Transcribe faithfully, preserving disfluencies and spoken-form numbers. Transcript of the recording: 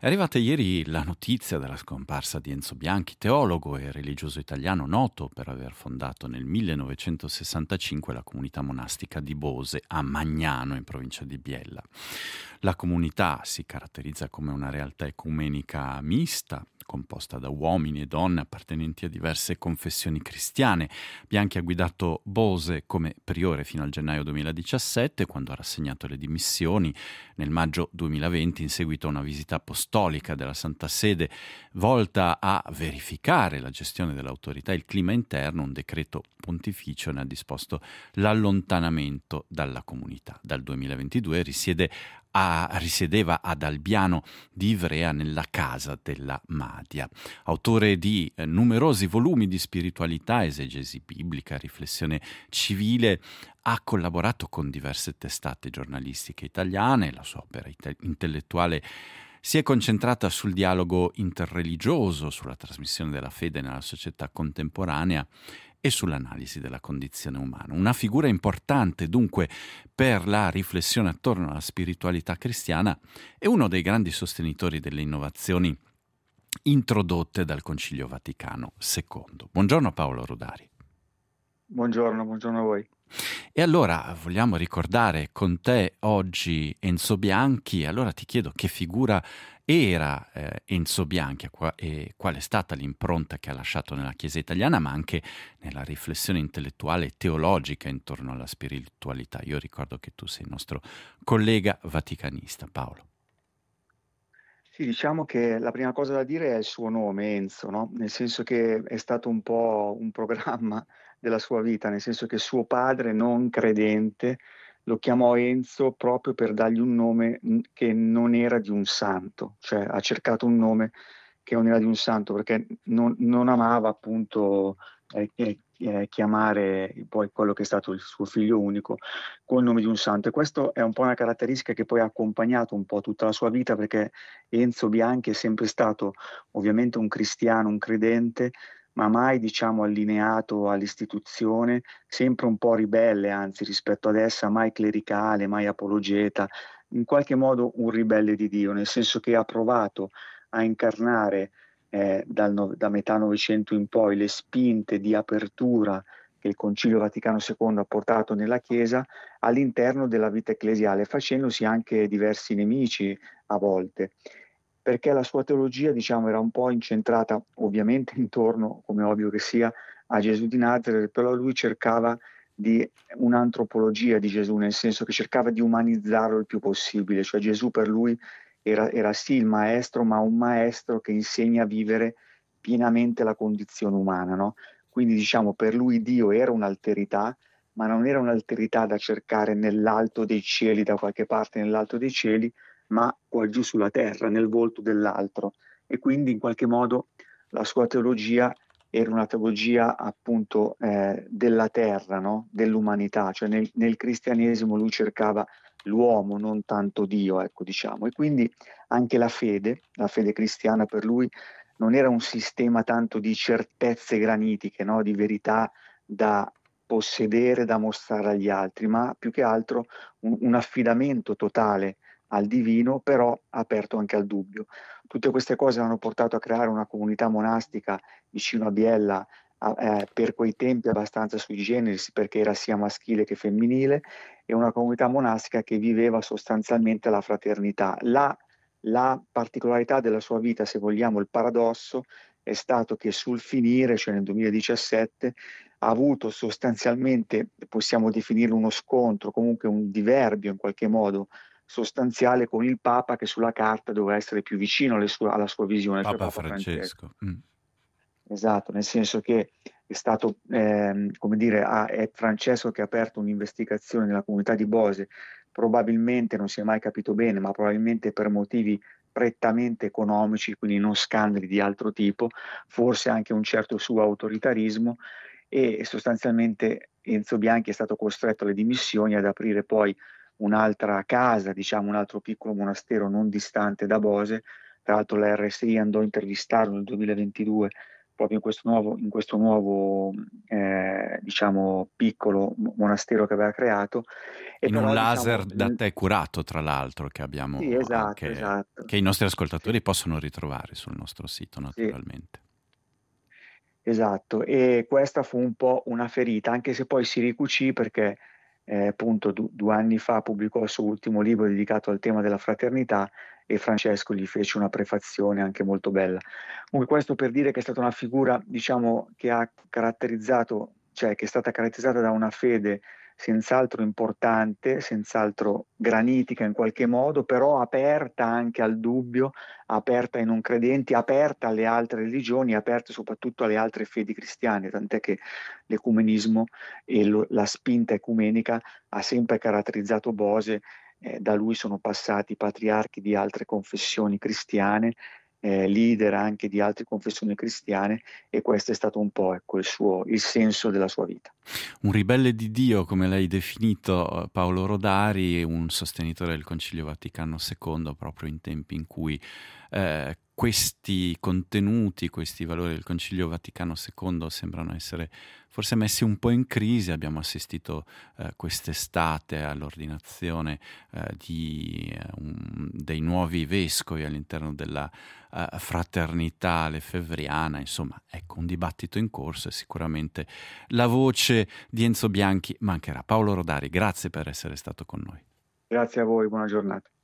È arrivata ieri la notizia della scomparsa di Enzo Bianchi, teologo e religioso italiano noto per aver fondato nel millenovecentosessantacinque la comunità monastica di Bose a Magnano, in provincia di Biella. La comunità si caratterizza come una realtà ecumenica mista, composta da uomini e donne appartenenti a diverse confessioni cristiane. Bianchi ha guidato Bose come priore fino al gennaio duemiladiciassette, quando ha rassegnato le dimissioni nel maggio duemilaventi in seguito a una visita apostolica della Santa Sede volta a verificare la gestione dell'autorità e il clima interno. Un decreto pontificio ne ha disposto l'allontanamento dalla comunità. Dal duemilaventidue risiede a, risiedeva ad Albiano di Ivrea nella casa della Madia. Autore di eh, numerosi volumi di spiritualità, esegesi biblica, riflessione civile, ha collaborato con diverse testate giornalistiche italiane. La sua opera ite- intellettuale si è concentrata sul dialogo interreligioso, sulla trasmissione della fede nella società contemporanea e sull'analisi della condizione umana. Una figura importante dunque per la riflessione attorno alla spiritualità cristiana e uno dei grandi sostenitori delle innovazioni introdotte dal Concilio Vaticano secondo. Buongiorno Paolo Rudari. Buongiorno, buongiorno a voi. E allora vogliamo ricordare con te oggi Enzo Bianchi. Allora ti chiedo che figura era eh, Enzo Bianchi e qual è stata l'impronta che ha lasciato nella Chiesa italiana, ma anche nella riflessione intellettuale e teologica intorno alla spiritualità. Io ricordo che tu sei il nostro collega vaticanista, Paolo. Sì, diciamo che la prima cosa da dire è il suo nome, Enzo, no? Nel senso che è stato un po' un programma della sua vita, nel senso che suo padre, non credente, lo chiamò Enzo proprio per dargli un nome mh, che non era di un santo, cioè ha cercato un nome che non era di un santo perché non, non amava appunto eh, eh, eh, chiamare poi quello che è stato il suo figlio unico col nome di un santo, e questo è un po' una caratteristica che poi ha accompagnato un po' tutta la sua vita, perché Enzo Bianchi è sempre stato ovviamente un cristiano, un credente, ma mai diciamo allineato all'istituzione, sempre un po' ribelle, anzi rispetto ad essa, mai clericale, mai apologeta, in qualche modo un ribelle di Dio, nel senso che ha provato a incarnare eh, dal no- da metà Novecento in poi le spinte di apertura che il Concilio Vaticano secondo ha portato nella Chiesa all'interno della vita ecclesiale, facendosi anche diversi nemici a volte, perché la sua teologia, diciamo, era un po' incentrata ovviamente intorno, come ovvio che sia, a Gesù di Nazareth, però lui cercava di un'antropologia di Gesù, nel senso che cercava di umanizzarlo il più possibile, cioè Gesù per lui era, era sì il maestro, ma un maestro che insegna a vivere pienamente la condizione umana, no? Quindi diciamo per lui Dio era un'alterità, ma non era un'alterità da cercare nell'alto dei cieli, da qualche parte nell'alto dei cieli, ma qua giù sulla terra, nel volto dell'altro. E quindi in qualche modo la sua teologia era una teologia appunto eh, della terra, no? Dell'umanità, cioè nel, nel cristianesimo lui cercava l'uomo, non tanto Dio, ecco diciamo. E quindi anche la fede, la fede cristiana per lui non era un sistema tanto di certezze granitiche, no? Di verità da possedere, da mostrare agli altri, ma più che altro un, un affidamento totale al divino, però aperto anche al dubbio. Tutte queste cose hanno portato a creare una comunità monastica vicino a Biella, a- eh, per quei tempi abbastanza sui generis, perché era sia maschile che femminile, e una comunità monastica che viveva sostanzialmente la fraternità. La, la particolarità della sua vita, se vogliamo, il paradosso, è stato che sul finire, cioè nel duemiladiciassette, ha avuto sostanzialmente, possiamo definire uno scontro, comunque un diverbio in qualche modo sostanziale con il Papa, che sulla carta doveva essere più vicino alle sue- alla sua visione, cioè Papa Papa Francesco. Francesco. Mm. Esatto, nel senso che è stato, ehm, come dire, ha- è Francesco che ha aperto un'investigazione nella comunità di Bose, probabilmente, non si è mai capito bene, ma probabilmente per motivi prettamente economici, quindi non scandali di altro tipo, forse anche un certo suo autoritarismo, e sostanzialmente Enzo Bianchi è stato costretto alle dimissioni, ad aprire poi un'altra casa, diciamo un altro piccolo monastero non distante da Bose. Tra l'altro la R S I andò a intervistarlo nel duemilaventidue proprio in questo nuovo, in questo nuovo eh, diciamo, piccolo monastero che aveva creato. E In un però, diciamo, laser da te curato, tra l'altro, che sì, abbiamo esatto, anche, esatto. che i nostri Sì, ascoltatori possono ritrovare sul nostro sito, sì. naturalmente. Esatto, e questa fu un po' una ferita, anche se poi si ricucì perché eh, appunto du- due anni fa pubblicò il suo ultimo libro dedicato al tema della fraternità e Francesco gli fece una prefazione anche molto bella. Comunque questo per dire che è stata una figura, diciamo, che ha caratterizzato, cioè che è stata caratterizzata da una fede senz'altro importante, senz'altro granitica in qualche modo, però aperta anche al dubbio, aperta ai non credenti, aperta alle altre religioni, aperta soprattutto alle altre fedi cristiane, tant'è che l'ecumenismo e lo- la spinta ecumenica ha sempre caratterizzato Bose. Eh, da lui sono passati patriarchi di altre confessioni cristiane, eh, leader anche di altre confessioni cristiane, e questo è stato un po', ecco, il suo, il senso della sua vita. Un ribelle di Dio, come l'hai definito eh, Paolo Rodari, un sostenitore del Concilio Vaticano secondo, proprio in tempi in cui eh, questi contenuti, questi valori del Concilio Vaticano secondo sembrano essere forse messi un po' in crisi. Abbiamo assistito eh, quest'estate all'ordinazione eh, di, eh, un- dei nuovi vescovi all'interno della eh, fraternità lefebvriana. Insomma, ecco, un dibattito in corso e sicuramente la voce di Enzo Bianchi mancherà. Paolo Rodari, grazie per essere stato con noi. Grazie a voi, buona giornata.